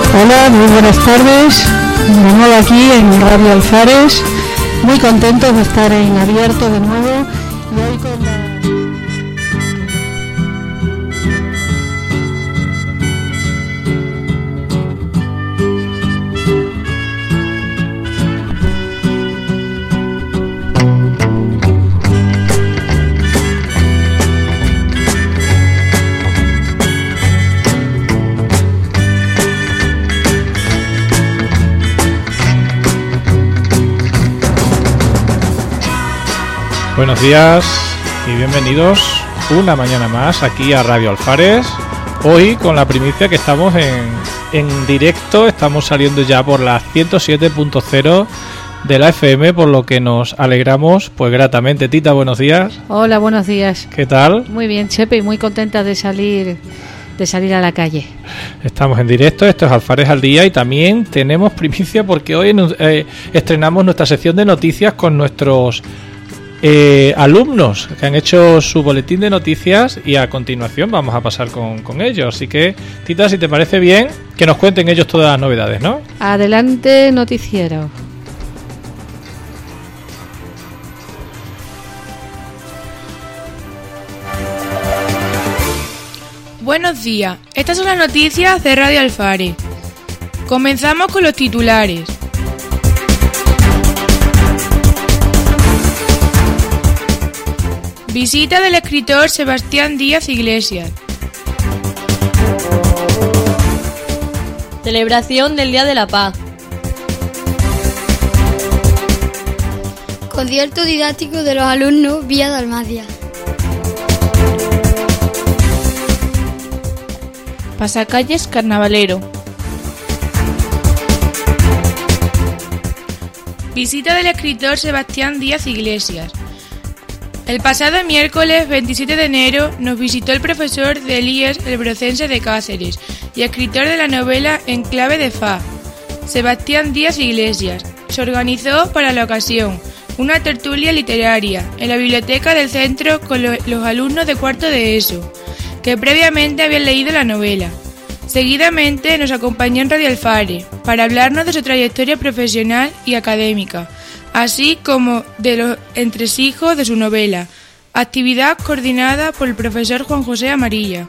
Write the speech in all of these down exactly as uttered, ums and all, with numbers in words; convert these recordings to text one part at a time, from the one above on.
Hola, muy buenas tardes. De nuevo aquí en Radio Alfares. Muy contentos de estar en abierto de nuevo. Y hoy con la... Buenos días y bienvenidos una mañana más aquí a Radio Alfares. Hoy con la primicia que estamos en, en directo, estamos saliendo ya por la ciento siete punto cero de la F M, por lo que nos alegramos pues gratamente. Tita, buenos días. Hola, buenos días. ¿Qué tal? Muy bien, Chepe, y muy contenta de salir de salir a la calle. Estamos en directo, esto es Alfares al Día y también tenemos primicia porque hoy eh, estrenamos nuestra sección de noticias con nuestros Eh, alumnos que han hecho su boletín de noticias y a continuación vamos a pasar con, con ellos. Así que, Tita, si te parece bien, que nos cuenten ellos todas las novedades, ¿no? Adelante, noticiero. Buenos días, estas son las noticias de Radio Alfares. Comenzamos con los titulares. Visita del escritor Sebastián Díaz Iglesias. Celebración del Día de la Paz. Concierto didáctico de los alumnos Vía Dalmacia. Pasacalles carnavalero. Visita del escritor Sebastián Díaz Iglesias. El pasado miércoles veintisiete de enero nos visitó el profesor de Elías el Brocense de Cáceres y escritor de la novela En clave de fa, Sebastián Díaz Iglesias. Se organizó para la ocasión una tertulia literaria en la biblioteca del centro con lo, los alumnos de cuarto de ESO, que previamente habían leído la novela. Seguidamente nos acompañó en Radio Alfares para hablarnos de su trayectoria profesional y académica, así como de los entresijos de su novela, actividad coordinada por el profesor Juan José Amarilla.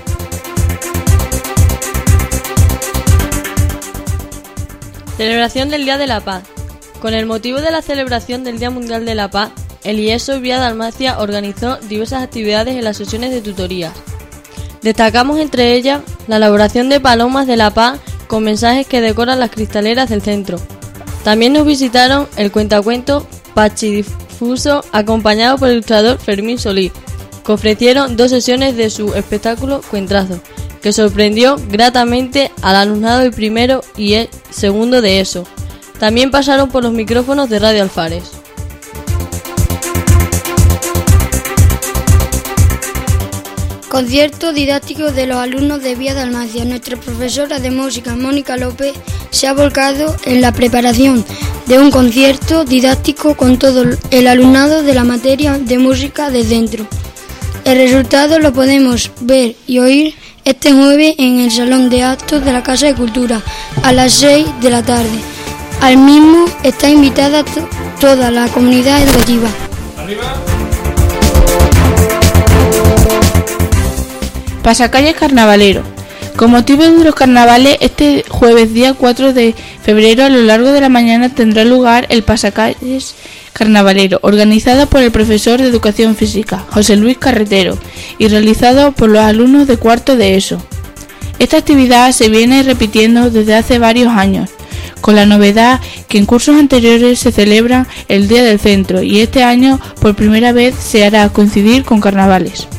Celebración del Día de la Paz. Con el motivo de la celebración del Día Mundial de la Paz, el I E S O Vía Dalmacia organizó diversas actividades en las sesiones de tutoría. Destacamos entre ellas la elaboración de palomas de la paz con mensajes que decoran las cristaleras del centro. También nos visitaron el cuentacuentos Pachi Difuso, acompañado por el ilustrador Fermín Solís, que ofrecieron dos sesiones de su espectáculo Cuentrazo, que sorprendió gratamente al alumnado del primero y el segundo de ESO. También pasaron por los micrófonos de Radio Alfares. Concierto didáctico de los alumnos de Vía Dalmacia. Nuestra profesora de música, Mónica López, se ha volcado en la preparación de un concierto didáctico con todo el alumnado de la materia de música de centro. El resultado lo podemos ver y oír este jueves en el Salón de Actos de la Casa de Cultura a las seis de la tarde. Al mismo está invitada to- toda la comunidad educativa. ¡Arriba! Pasacalles carnavalero. Con motivo de los carnavales, este jueves día cuatro de febrero a lo largo de la mañana tendrá lugar el Pasacalles carnavalero, organizado por el profesor de Educación Física, José Luis Carretero, y realizado por los alumnos de cuarto de ESO. Esta actividad se viene repitiendo desde hace varios años, con la novedad que en cursos anteriores se celebra el Día del Centro y este año por primera vez se hará coincidir con carnavales.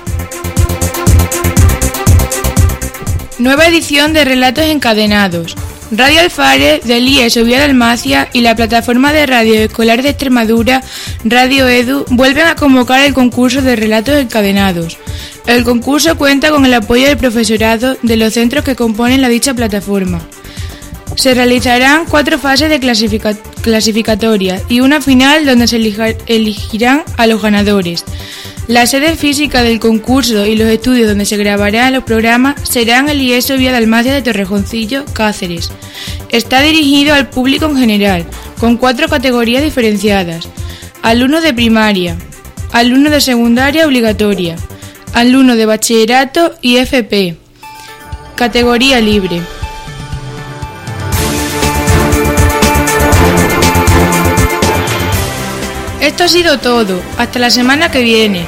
Nueva edición de Relatos Encadenados. Radio Alfares del I E S O Vía Dalmacia y la plataforma de radio escolar de Extremadura, Radio Edu, vuelven a convocar el concurso de Relatos Encadenados. El concurso cuenta con el apoyo del profesorado de los centros que componen la dicha plataforma. Se realizarán cuatro fases de clasifica- clasificatoria y una final donde se elija- elegirán a los ganadores. La sede física del concurso y los estudios donde se grabarán los programas serán el I E S O Vía Dalmacia de Torrejoncillo, Cáceres. Está dirigido al público en general, con cuatro categorías diferenciadas: alumnos de primaria, alumnos de secundaria obligatoria, alumnos de bachillerato y F P. Categoría libre. Esto ha sido todo. Hasta la semana que viene.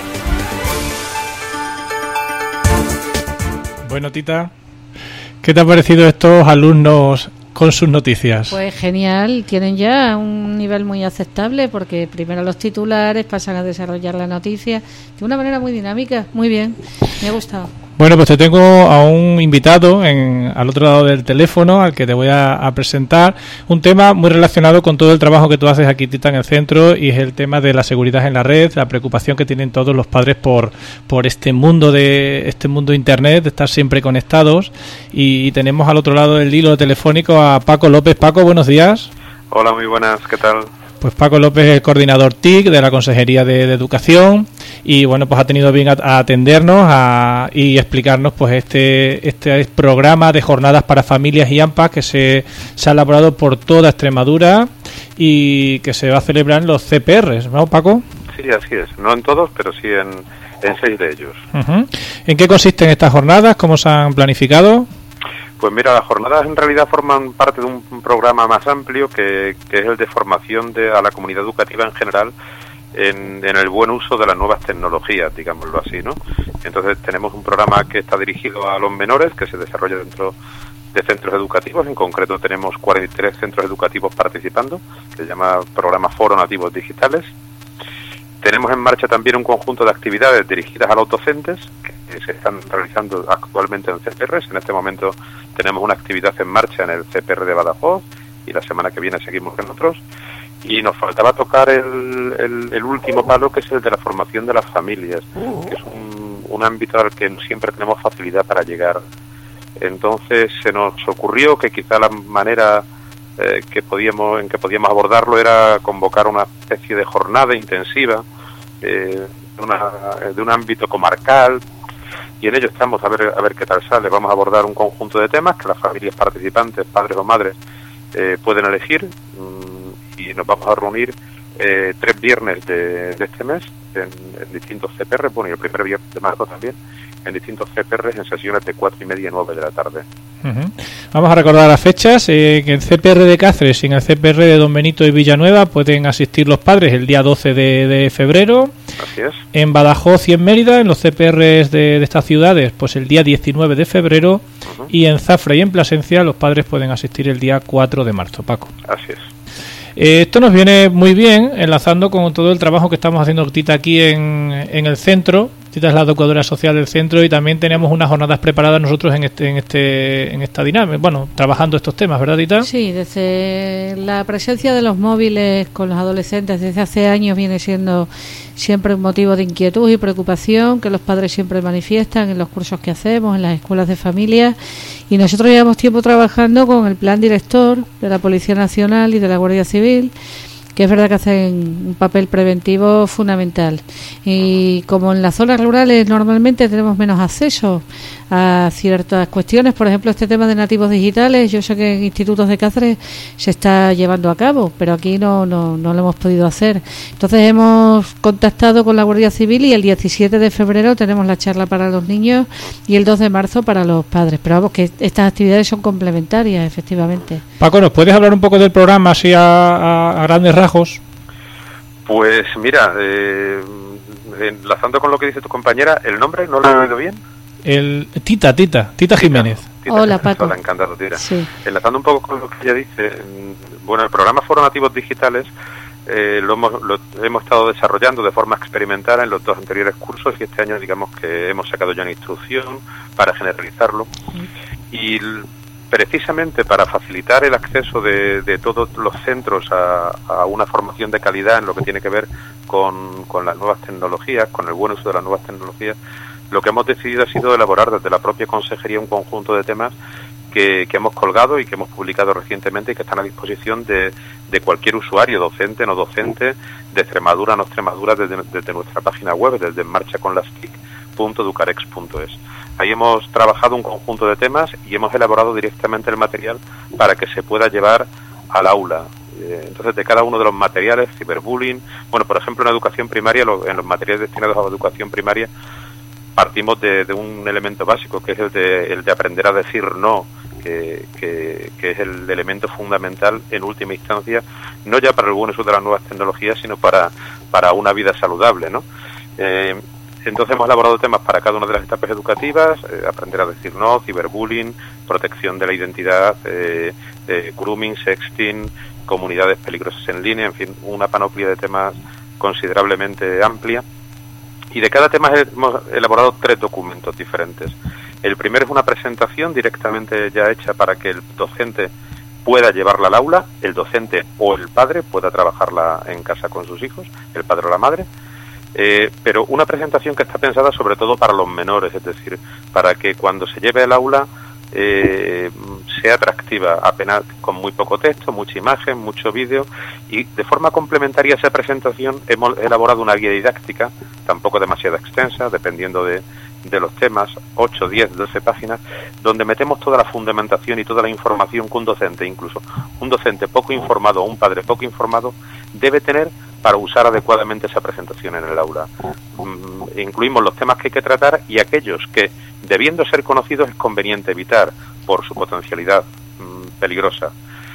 Bueno, Tita, ¿qué te ha parecido estos alumnos con sus noticias? Pues genial, tienen ya un nivel muy aceptable porque primero los titulares pasan a desarrollar la noticia de una manera muy dinámica. Muy bien, me ha gustado. Bueno, pues te tengo a un invitado en, al otro lado del teléfono al que te voy a, a presentar un tema muy relacionado con todo el trabajo que tú haces aquí, Tita, en el centro, y es el tema de la seguridad en la red, la preocupación que tienen todos los padres por por este mundo de este mundo de Internet, de estar siempre conectados, y, y tenemos al otro lado del hilo telefónico a Paco López. Paco, buenos días. Hola, muy buenas, ¿qué tal? Pues Paco López es el coordinador T I C de la Consejería de, de Educación y bueno, pues ha tenido bien a, a atendernos a, y explicarnos pues este este programa de jornadas para familias y A M P A que se, se ha elaborado por toda Extremadura y que se va a celebrar en los C P Rs, ¿no, Paco? Sí, así es, no en todos, pero sí en, en seis de ellos. Uh-huh. ¿En qué consisten estas jornadas? ¿Cómo se han planificado? Pues mira, las jornadas en realidad forman parte de un programa más amplio que, que es el de formación de, a la comunidad educativa en general en, en el buen uso de las nuevas tecnologías, digámoslo así, ¿no? Entonces tenemos un programa que está dirigido a los menores, que se desarrolla dentro de centros educativos. En concreto tenemos cuarenta y tres centros educativos participando, que se llama Programa Foro Nativos Digitales. Tenemos en marcha también un conjunto de actividades dirigidas a los docentes que se están realizando actualmente en C P Rs. En este momento tenemos una actividad en marcha en el C P R de Badajoz y la semana que viene seguimos con otros. Y nos faltaba tocar el, el, el último palo, que es el de la formación de las familias, que es un, un ámbito al que siempre tenemos facilidad para llegar. Entonces se nos ocurrió que quizá la manera eh, que podíamos en que podíamos abordarlo era convocar una especie de jornada intensiva eh, de, una, de un ámbito comarcal, y en ello estamos a ver a ver qué tal sale. Vamos a abordar un conjunto de temas que las familias participantes, padres o madres, eh, pueden elegir, mmm, y nos vamos a reunir eh, tres viernes de, de este mes en, en distintos C P R, bueno, y el primer viernes de marzo también, en distintos C P R en sesiones de cuatro y media y nueve de la tarde. Uh-huh. Vamos a recordar las fechas, eh, que en C P R de Cáceres y en el C P R de Don Benito y Villanueva pueden asistir los padres el día doce de, de febrero. Así es. En Badajoz y en Mérida, en los C P Rs de, de estas ciudades, pues el día diecinueve de febrero. Uh-huh. Y en Zafra y en Plasencia los padres pueden asistir el día cuatro de marzo, Paco. Así es. Eh, esto nos viene muy bien, enlazando con todo el trabajo que estamos haciendo, Tita, aquí en, en el centro. Tita es la educadora social del centro y también tenemos unas jornadas preparadas nosotros en este en este en esta dinámica, bueno, trabajando estos temas, ¿verdad, Tita? Sí, desde la presencia de los móviles con los adolescentes desde hace años viene siendo siempre un motivo de inquietud y preocupación que los padres siempre manifiestan en los cursos que hacemos, en las escuelas de familia, y nosotros llevamos tiempo trabajando con el plan director de la Policía Nacional y de la Guardia Civil, que es verdad que hacen un papel preventivo fundamental. Y como en las zonas rurales normalmente tenemos menos acceso a ciertas cuestiones, por ejemplo este tema de nativos digitales, yo sé que en institutos de Cáceres se está llevando a cabo, pero aquí no, no, no lo hemos podido hacer. Entonces hemos contactado con la Guardia Civil y el diecisiete de febrero tenemos la charla para los niños y el dos de marzo para los padres. Pero vamos, que estas actividades son complementarias, efectivamente. Paco, ¿nos puedes hablar un poco del programa así a, a, a grandes rasgos? Pues mira, eh, enlazando con lo que dice tu compañera, ¿el nombre no lo he oído bien? El Tita, Tita, Tita Jiménez. Tita, Hola, Paco. Hola, encantado, Tita. Sí. Enlazando un poco con lo que ella dice, bueno, el programa Foro Nativos Digitales eh, lo, hemos, lo hemos estado desarrollando de forma experimental en los dos anteriores cursos, y este año digamos que hemos sacado ya una instrucción para generalizarlo. Sí. Y precisamente para facilitar el acceso de, de todos los centros a, a una formación de calidad en lo que tiene que ver con, con las nuevas tecnologías, con el buen uso de las nuevas tecnologías, lo que hemos decidido ha sido elaborar desde la propia consejería un conjunto de temas que, que hemos colgado y que hemos publicado recientemente y que están a disposición de, de cualquier usuario, docente, no docente, de Extremadura, no Extremadura, desde, desde nuestra página web, desde marcha con las tic punto educarex punto es. Ahí hemos trabajado un conjunto de temas y hemos elaborado directamente el material para que se pueda llevar al aula. Entonces, de cada uno de los materiales, ciberbullying, bueno, por ejemplo, en educación primaria, en los materiales destinados a la educación primaria, partimos de, de un elemento básico, que es el de, el de aprender a decir no, que, que, que es el elemento fundamental en última instancia, no ya para el buen uso de las nuevas tecnologías, sino para, para una vida saludable, ¿no? Eh, entonces hemos elaborado temas para cada una de las etapas educativas, eh, aprender a decir no, ciberbullying, protección de la identidad, eh, eh, grooming, sexting, comunidades peligrosas en línea, en fin, una panoplia de temas considerablemente amplia. Y de cada tema hemos elaborado tres documentos diferentes. El primero es una presentación directamente ya hecha para que el docente pueda llevarla al aula, el docente o el padre pueda trabajarla en casa con sus hijos, el padre o la madre, eh, pero una presentación que está pensada sobre todo para los menores, es decir, para que cuando se lleve al aula eh, sea atractiva, apenas con muy poco texto, mucha imagen, mucho vídeo, y de forma complementaria a esa presentación hemos elaborado una guía didáctica, tampoco demasiado extensa, dependiendo de, de los temas, ocho, diez, doce páginas, donde metemos toda la fundamentación y toda la información que un docente, incluso un docente poco informado o un padre poco informado, debe tener para usar adecuadamente esa presentación en el aula. Mm, incluimos los temas que hay que tratar y aquellos que, debiendo ser conocidos, es conveniente evitar por su potencialidad mmm, peligrosa.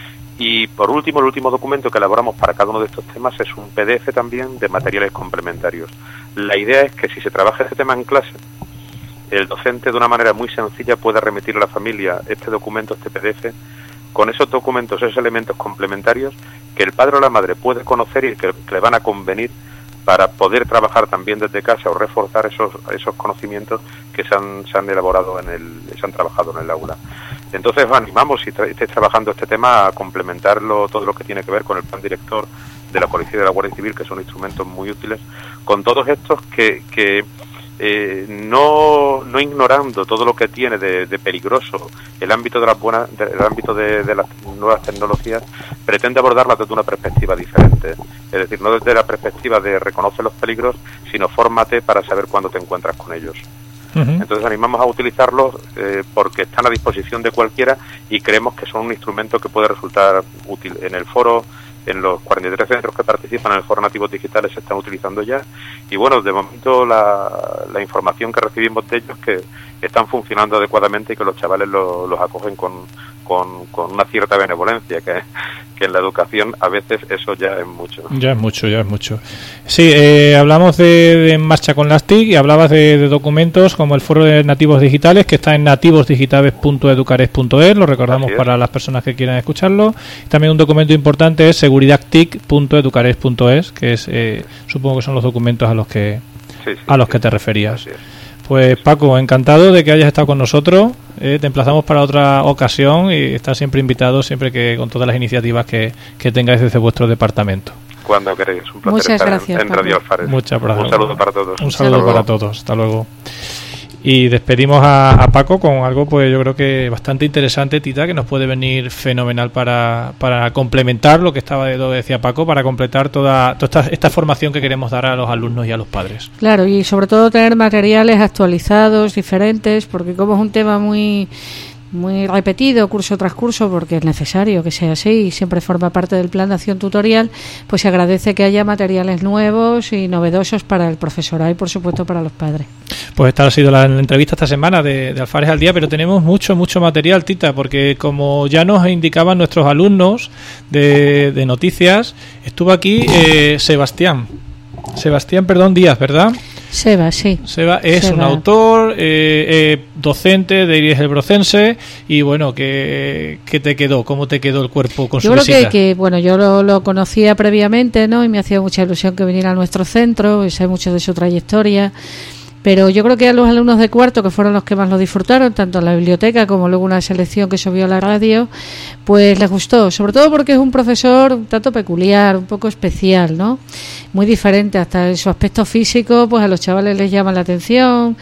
Y por último, el último documento que elaboramos para cada uno de estos temas es un P D F también de materiales complementarios. La idea es que si se trabaja este tema en clase, el docente de una manera muy sencilla pueda remitir a la familia este documento, este P D F, con esos documentos, esos elementos complementarios que el padre o la madre puede conocer y que, que le van a convenir para poder trabajar también desde casa o reforzar esos esos conocimientos que se han, se han elaborado en el, se han trabajado en el aula. Entonces os animamos, si tra estáis trabajando este tema, a complementarlo todo lo que tiene que ver con el plan director de la Policía y de la Guardia Civil, que son instrumentos muy útiles, con todos estos que, que eh, no, no ignorando todo lo que tiene de, de peligroso el ámbito de las buenas, de, el ámbito de, de las nuevas tecnologías, pretende abordarlas desde una perspectiva diferente. Es decir, no desde la perspectiva de reconocer los peligros, sino fórmate para saber cuándo te encuentras con ellos. Uh-huh. Entonces animamos a utilizarlos eh, porque están a disposición de cualquiera y creemos que son un instrumento que puede resultar útil. En el foro, en los cuarenta y tres centros que participan en el foro Nativos Digitales se están utilizando ya, y bueno, de momento la, la información que recibimos de ellos es que están funcionando adecuadamente y que los chavales lo, los acogen con, con, con una cierta benevolencia, que, que en la educación a veces eso ya es mucho. Ya es mucho, ya es mucho. Sí, eh, hablamos de, de Marcha con las T I C y hablabas de, de documentos como el foro de Nativos Digitales, que está en nativos digitales punto educarex punto es, lo recordamos para las personas que quieran escucharlo. También un documento importante es seguridad tic punto educarex punto es, que es eh, supongo que son los documentos a los que sí, sí, a los sí, que te referías. Pues Paco, encantado de que hayas estado con nosotros. Eh, te emplazamos para otra ocasión y estás siempre invitado, siempre que con todas las iniciativas que, que tengáis desde vuestro departamento. Cuando queréis, un placer. Muchas estar gracias, en, en Radio Alfares. Muchas gracias. Un saludo para todos. Un saludo para todos. Hasta luego. Y despedimos a, a Paco con algo, pues yo creo que bastante interesante, Tita, que nos puede venir fenomenal para, para complementar lo que estaba lo que decía Paco, para completar toda, toda esta, esta formación que queremos dar a los alumnos y a los padres. Claro, y sobre todo tener materiales actualizados, diferentes, porque como es un tema muy muy repetido curso tras curso, porque es necesario que sea así y siempre forma parte del plan de acción tutorial, pues se agradece que haya materiales nuevos y novedosos para el profesorado y por supuesto para los padres. Pues esta ha sido la, la entrevista esta semana de, de Alfares al Día, pero tenemos mucho, mucho material, Tita, porque como ya nos indicaban nuestros alumnos de, de noticias, estuvo aquí eh, Sebastián, Sebastián, perdón, Díaz, ¿verdad? Seba, sí. Seba es Seba. un autor, eh, eh, docente de I E S el Brocense, y bueno, ¿qué, ¿qué te quedó? ¿Cómo te quedó el cuerpo con yo su creo visita? Que, que, bueno, yo lo, lo conocía previamente, ¿no? Y me hacía mucha ilusión que viniera a nuestro centro, y sé mucho de su trayectoria. Pero yo creo que a los alumnos de cuarto, que fueron los que más lo disfrutaron, tanto en la biblioteca como luego una selección que subió a la radio, pues les gustó, sobre todo porque es un profesor un tanto peculiar, un poco especial, ¿no? Muy diferente, hasta en su aspecto físico, pues a los chavales les llama la atención,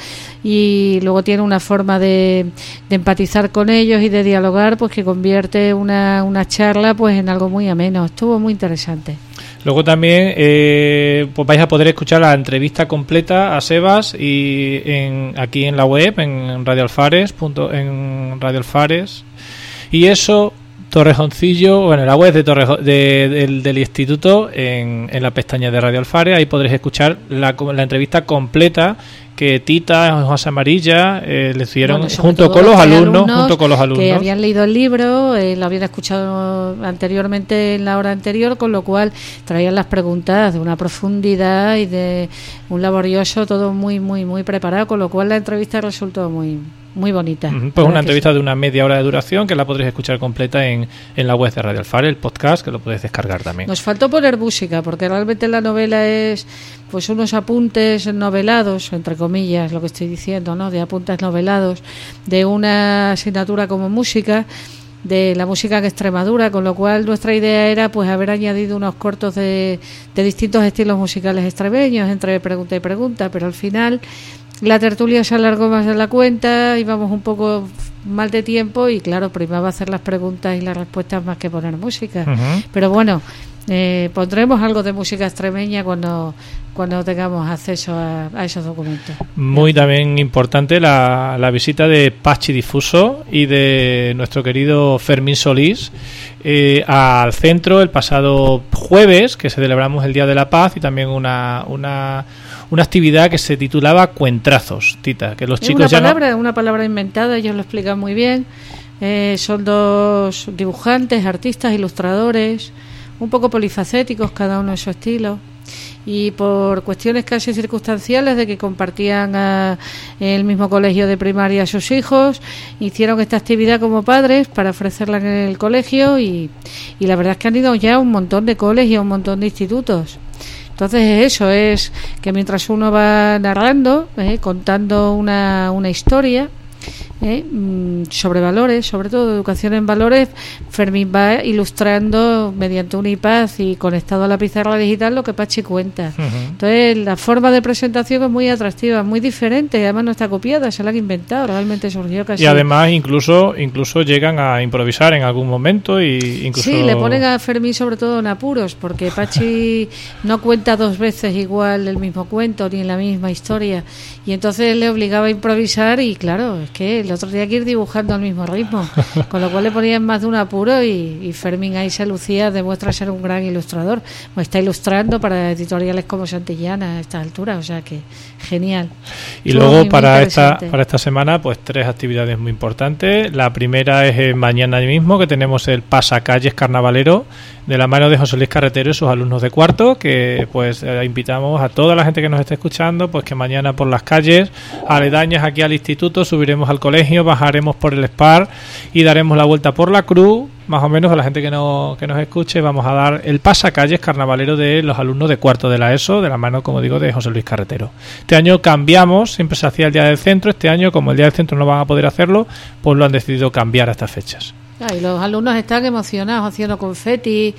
y luego tiene una forma de, de empatizar con ellos y de dialogar, pues que convierte una, una charla pues en algo muy ameno. Estuvo muy interesante. Luego también eh, pues vais a poder escuchar la entrevista completa a Sebas y en, aquí en la web, en Radio Alfares, punto, en Radio Alfares. Y eso, Torrejoncillo, bueno, la web de Torrejo, de, del, del instituto, en, en la pestaña de Radio Alfares, ahí podréis escuchar la, la entrevista completa que Tita, José Amarilla, eh, le hicieron bueno, junto con los alumnos, alumnos, junto con los alumnos. Que habían leído el libro, eh, lo habían escuchado anteriormente en la hora anterior, con lo cual traían las preguntas de una profundidad y de un laborioso, todo muy, muy, muy preparado, con lo cual la entrevista resultó muy... muy bonita. Uh-huh. Pues una entrevista sí. de una media hora de duración que la podréis escuchar completa en, en la web de Radio Alfares, el podcast, que lo podéis descargar también. Nos faltó poner música, porque realmente la novela es pues unos apuntes novelados, entre comillas, lo que estoy diciendo, ¿no? De apuntes novelados, de una asignatura como música, de la música en Extremadura, con lo cual nuestra idea era pues haber añadido unos cortos de, de distintos estilos musicales extremeños, entre pregunta y pregunta, pero al final la tertulia se alargó más de la cuenta, íbamos un poco mal de tiempo y claro, primaba hacer las preguntas y las respuestas más que poner música. Uh-huh. Pero bueno, eh, pondremos algo de música extremeña cuando cuando tengamos acceso a, a esos documentos. Muy también importante la, la visita de Pachi Difuso y de nuestro querido Fermín Solís eh, al centro el pasado jueves, que celebramos el Día de la Paz, y también una... una una actividad que se titulaba Cuentrazos, Tita, que los chicos una ya palabra, no... una palabra inventada, ellos lo explican muy bien. Eh, son dos dibujantes, artistas, ilustradores, un poco polifacéticos, cada uno en su estilo, y por cuestiones casi circunstanciales de que compartían a, el mismo colegio de primaria a sus hijos, hicieron esta actividad como padres para ofrecerla en el colegio y, y la verdad es que han ido ya a un montón de colegios y a un montón de institutos. Entonces eso es que mientras uno va narrando, eh, contando una, una historia eh, sobre valores, sobre todo educación en valores, Fermín va ilustrando mediante un iPad y conectado a la pizarra digital lo que Pachi cuenta. Uh-huh. Entonces la forma de presentación es muy atractiva, muy diferente, y además no está copiada, se la han inventado, realmente surgió casi. Y además incluso incluso llegan a improvisar en algún momento y incluso... Sí, le ponen a Fermín sobre todo en apuros, porque Pachi no cuenta dos veces igual el mismo cuento ni en la misma historia, y entonces le obligaba a improvisar y claro, es que el otro día que ir dibujando al mismo ritmo, con lo cual le ponían más de un apuro y, y Fermín ahí se lucía, demuestra ser un gran ilustrador, pues está ilustrando para editoriales como Santillana a esta altura, o sea que genial. Y Estuvo luego muy, para muy esta para esta semana pues tres actividades muy importantes. La primera es eh, mañana mismo, que tenemos el Pasacalles Carnavalero de la mano de José Luis Carretero y sus alumnos de cuarto, que pues eh, invitamos a toda la gente que nos esté escuchando pues que mañana por las calles aledañas aquí al instituto subiremos al colegio, bajaremos por el Spar y daremos la vuelta por la Cruz, más o menos a la gente que, no, que nos escuche vamos a dar el pasacalles carnavalero de los alumnos de cuarto de la ESO, de la mano, como digo, de José Luis Carretero. Este año cambiamos, siempre se hacía el Día del Centro, este año como el Día del Centro no van a poder hacerlo, pues lo han decidido cambiar a estas fechas. Ah, y los alumnos están emocionados haciendo confeti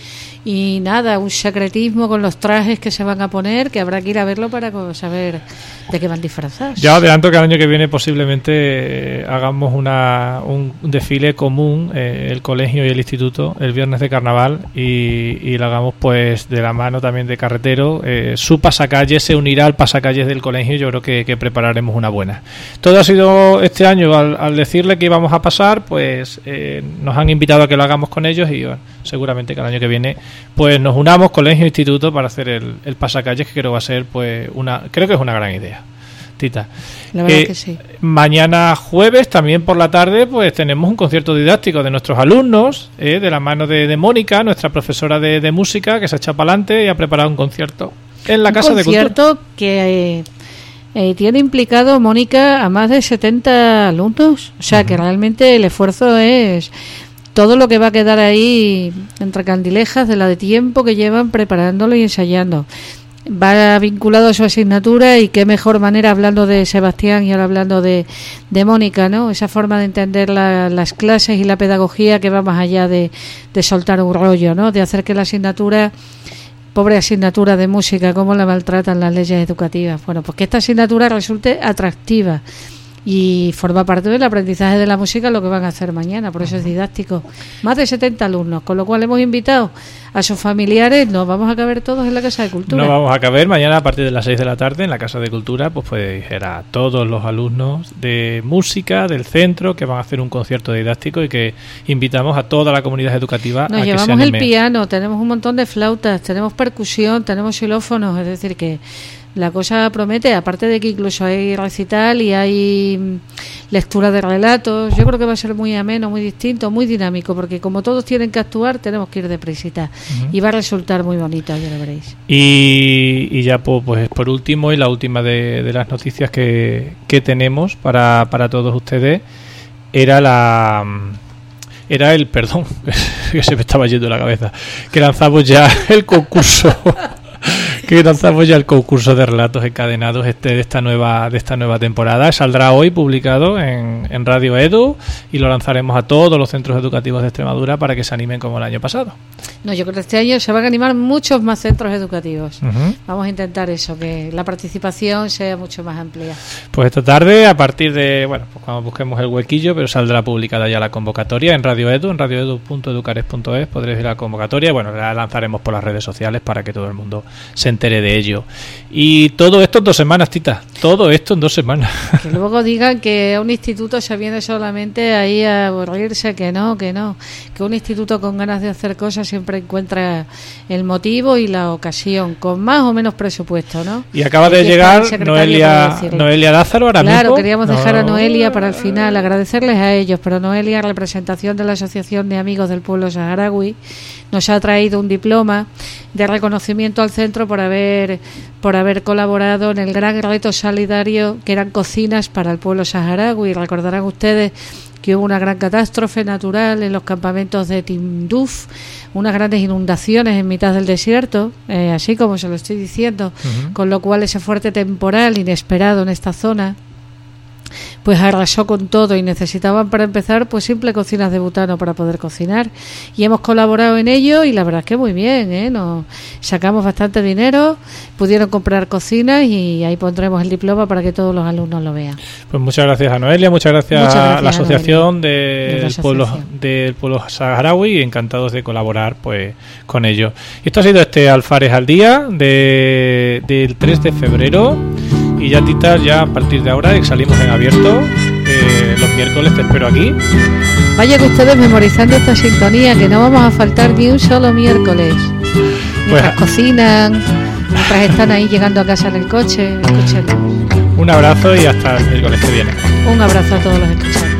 y nada, un secretismo con los trajes que se van a poner, que habrá que ir a verlo para saber de qué van disfrazados. Ya adelanto que el año que viene posiblemente eh, hagamos una, un, un desfile común, eh, el colegio y el instituto, el viernes de carnaval, y, y lo hagamos pues de la mano también de Carretero. Eh, su pasacalle se unirá al pasacalle del colegio, yo creo que, que prepararemos una buena. Todo ha sido este año, al, al decirle que íbamos a pasar, pues eh, nos han invitado a que lo hagamos con ellos y bueno, seguramente que el año que viene pues nos unamos colegio e instituto para hacer el, el pasacalles, que creo va a ser pues una creo que es una gran idea, Tita. La verdad eh, que sí. Mañana jueves también por la tarde pues tenemos un concierto didáctico de nuestros alumnos, eh, de la mano de, de Mónica, nuestra profesora de, de música, que se echa para adelante y ha preparado un concierto en la un Casa de Cultura. Un concierto que... Eh, Eh, tiene implicado, Mónica, a más de setenta alumnos, o sea uh-huh. que realmente el esfuerzo es todo lo que va a quedar ahí entre candilejas de la de tiempo que llevan preparándolo y ensayando. Va vinculado a su asignatura y qué mejor manera, hablando de Sebastián y ahora hablando de, de Mónica, ¿no? Esa forma de entender la, las clases y la pedagogía que va más allá de, de soltar un rollo, ¿no? De hacer que la asignatura... pobre asignatura de música, cómo la maltratan las leyes educativas. Bueno, pues que esta asignatura resulte atractiva y forma parte del aprendizaje de la música lo que van a hacer mañana, por eso es didáctico. Más de setenta alumnos, con lo cual hemos invitado a sus familiares, nos vamos a caber todos en la Casa de Cultura. No vamos a caber mañana a partir de las seis de la tarde en la Casa de Cultura, pues puede ir a todos los alumnos de música del centro que van a hacer un concierto didáctico y que invitamos a toda la comunidad educativa Nos a que se llevamos anime. el piano, tenemos un montón de flautas, tenemos percusión, tenemos xilófonos, es decir que la cosa promete, aparte de que incluso hay recital y hay lectura de relatos. Yo creo que va a ser muy ameno, muy distinto, muy dinámico, porque como todos tienen que actuar, tenemos que ir deprisita. Uh-huh. Y va a resultar muy bonito, ya lo veréis. Y, y ya pues, pues por último, y la última de, de las noticias que, que tenemos para, para todos ustedes, era la... Era el, perdón, que se me estaba yendo la cabeza, que lanzamos ya el concurso... que lanzamos ya el concurso de relatos encadenados este de esta nueva de esta nueva temporada. Saldrá hoy publicado en, en Radio Edu y lo lanzaremos a todos los centros educativos de Extremadura para que se animen como el año pasado. No, yo creo que este año se van a animar muchos más centros educativos. Uh-huh. Vamos a intentar eso, que la participación sea mucho más amplia. Pues esta tarde, a partir de, bueno, pues cuando busquemos el huequillo, pero saldrá publicada ya la convocatoria en Radio Edu, en radioedu punto educares punto es, podréis ver la convocatoria. Bueno, la lanzaremos por las redes sociales para que todo el mundo se entere de ello. Y todo esto en dos semanas, Tita. Todo esto en dos semanas. Que luego digan que a un instituto se viene solamente ahí a aburrirse, que no, que no. Que un instituto con ganas de hacer cosas siempre encuentra el motivo y la ocasión, con más o menos presupuesto, ¿no? Y acaba de llegar Noelia, Noelia Lázaro ahora mismo. Claro, mismo. queríamos no. dejar a Noelia para el final, agradecerles a ellos, pero Noelia, representación de la Asociación de Amigos del Pueblo Saharaui, nos ha traído un diploma de reconocimiento al centro por haber por haber colaborado en el gran reto solidario que eran cocinas para el pueblo saharaui. Recordarán ustedes que hubo una gran catástrofe natural en los campamentos de Tinduf, unas grandes inundaciones en mitad del desierto, eh, así como se lo estoy diciendo, uh-huh. Con lo cual ese fuerte temporal inesperado en esta zona pues arrasó con todo y necesitaban para empezar pues simple cocinas de butano para poder cocinar, y hemos colaborado en ello y la verdad es que muy bien, ¿eh? Nos sacamos bastante dinero, pudieron comprar cocinas y ahí pondremos el diploma para que todos los alumnos lo vean. Pues muchas gracias a Noelia, muchas gracias, muchas gracias a la asociación de del asociación. pueblo del pueblo saharaui, y encantados de colaborar pues con ellos. Y esto ha sido este Alfares al día de del tres de febrero. Y ya, Tita, ya a partir de ahora salimos en abierto, eh, los miércoles te espero aquí. Vaya que ustedes memorizando esta sintonía, que no vamos a faltar ni un solo miércoles. Mientras pues, cocinan, mientras están ahí llegando a casa en el coche, escúchenlo. Un abrazo y hasta el miércoles que viene. Un abrazo a todos los escuchantes.